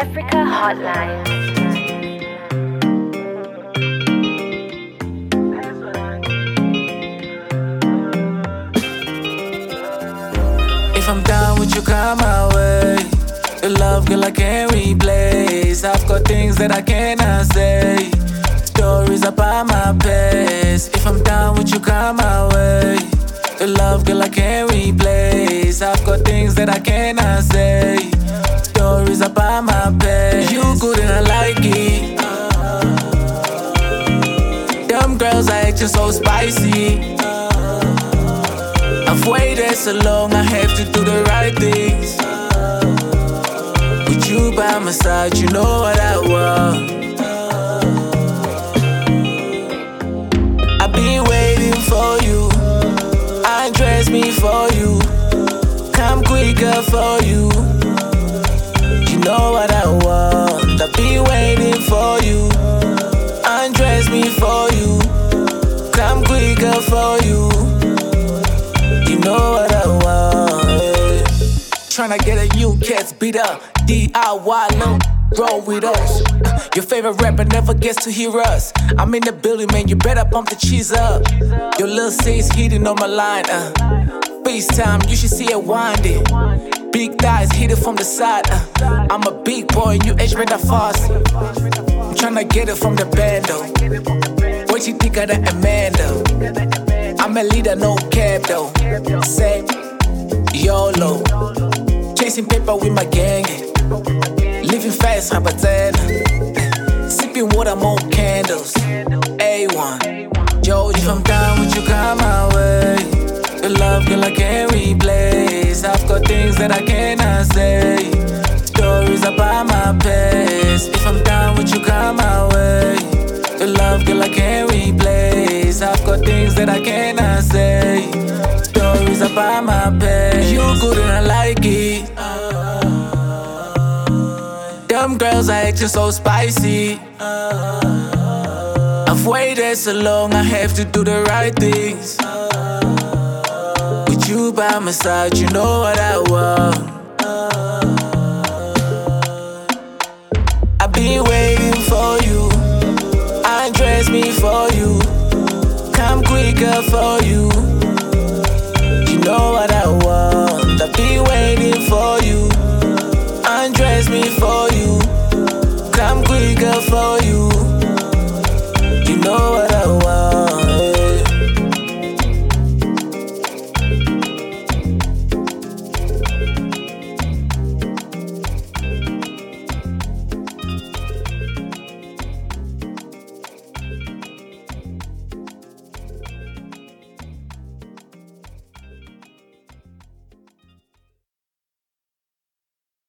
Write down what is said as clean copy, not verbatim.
Africa Hotline. If I'm down with you, come my way. Your love, girl, I can't replace. I've got things that I cannot say. Stories about my past. If I'm down with you, come my way. Your love, girl, I can't replace. I've got things that I cannot say. Stories about my past. You good and I like it. Them girls are acting so spicy. I've waited so long, I have to do the right things. With you by my side, you know what I want. I've been waiting for you. Undress me for you. Come quicker for you. You know what I want. I've been waiting for you. Undress me for you. Come quicker for you. You know what I want. Tryna get a new cats beat up. DIY, no, roll with us. Your favorite rapper never gets to hear us. I'm in the building, man, you better bump the cheese up. Your little sis hitting on my line, FaceTime, you should see it winding. Big thighs hit it from the side, I'm a big boy, you age better fast. I'm tryna get it from the bando. What you think of the Amanda? I'm a leader, no cab though. Say YOLO. Chasing paper with my gang. Living fast, Rabatana. Sipping water, more candles. A1. Yo, if I'm down with you, come my way. Your love, girl, I can't replace. I've got things that I cannot say. Stories about my past. If I'm down with you, come my way. Your love, girl, I can't replace. I've got things that I cannot say. Stories about my past. You good and I like it. Them girls are acting so spicy. I've waited so long, I have to do the right things. With you by my side, you know what I want. I've been waiting for you. Undress me for you. Come quicker for you.